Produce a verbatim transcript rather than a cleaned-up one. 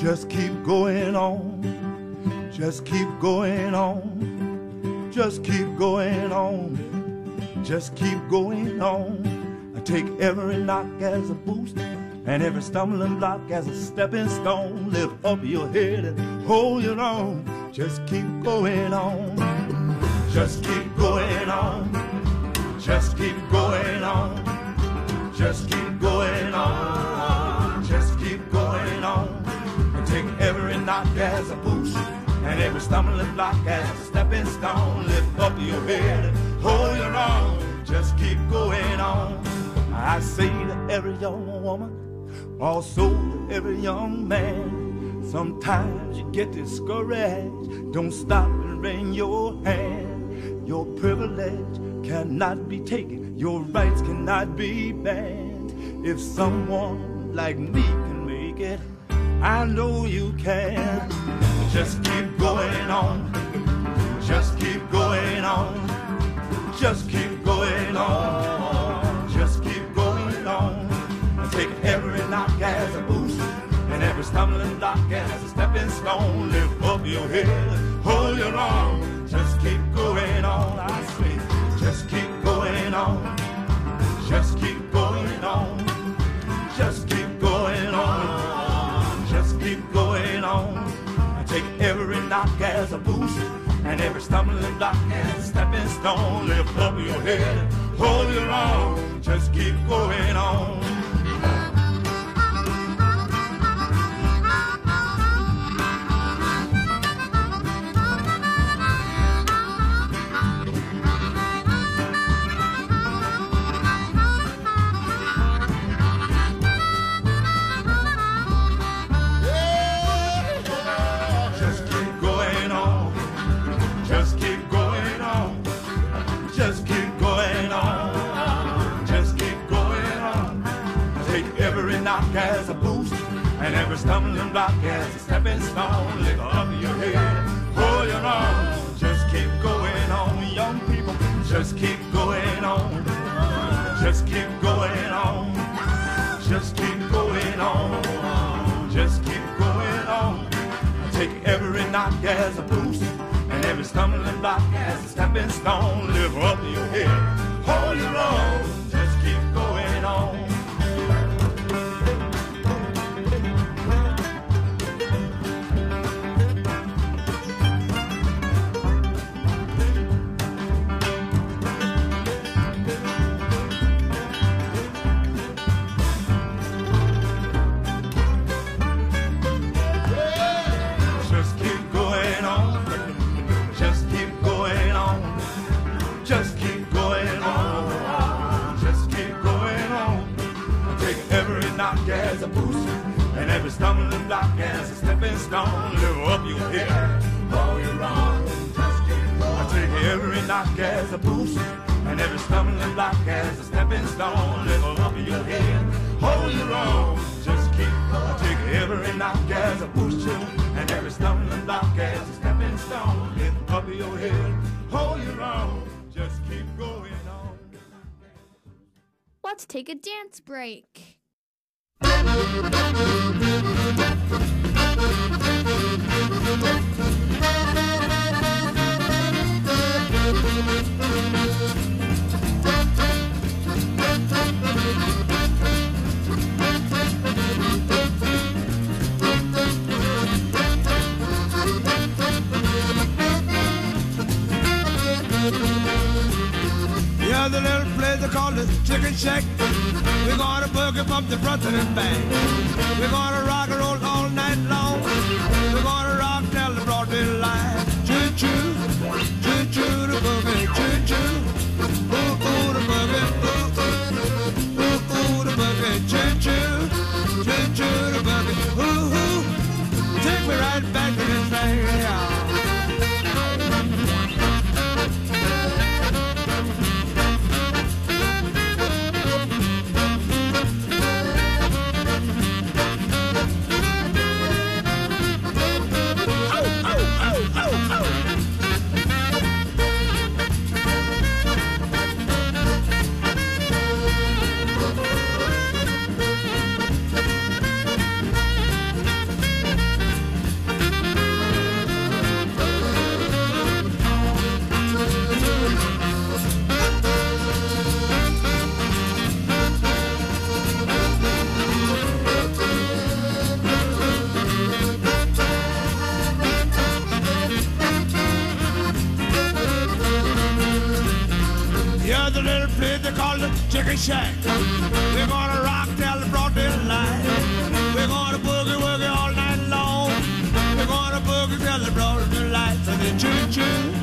Just keep going on. Just keep going on. Just keep going on. Just keep going on. I take every knock as a boost and every stumbling block as a stepping stone. Lift up your head and hold your own. Just keep going on. Just keep going on. Just keep going on. Just keep going on. Just keep going on. Take every knock as a boost and every stumbling block as a stepping stone. Lift up your head and hold your own. Just keep going on. I say to every young woman, also to every young man, sometimes you get discouraged. Don't stop and wring your hand. Your privilege cannot be taken. Your rights cannot be banned. If someone like me can make it, I know you can. Just keep going on. Just keep going on. Just keep going on. Just keep going on. Take every knock as a boost and every stumbling block as a stepping stone. Lift up your head, hold your own. Just keep going on. I say, just keep going on. Just keep going on. Just keep going on. Keep going on. I take every knock as a boost and every stumbling block as a stepping stone. Lift up your head, hold your own. Just keep going on. As a boost and every stumbling block as a stepping stone. Lift up your head, hold your own. Just keep going on, young people. Just keep going on. Just keep going on. Just keep going on. Just keep going on. Take every knock as a boost and every stumbling block as a stepping stone. Lift up your head, hold your own. Just keep going on. As a boost and every stumbling block as a stepping stone. Lift up your head, hold your own. Just keep going. I take every knock as a boost and every stumbling block as a stepping stone. Lift up your head, hold your own. Just keep going. I take every knock as a boost and every stumbling block as a stepping stone. Lift up your head, hold your own. Just keep going on. Let's take a dance break. Yeah, the little place they call the Chicken Shack. We're gonna boogie from the front and back. We're gonna rock and roll all night long. We're gonna rock till the broad daylight. Choo choo, choo choo the boogie, choo choo. Ooh ooh the boogie, ooh ooh, ooh ooh the boogie, choo choo, choo choo the boogie, ooh ooh. Take me right back to the train, yeah. Chicken Shack. We're gonna rock till the broad daylight. We're gonna boogie woogie all night long. We're gonna boogie till the broad daylight. So then choo choo.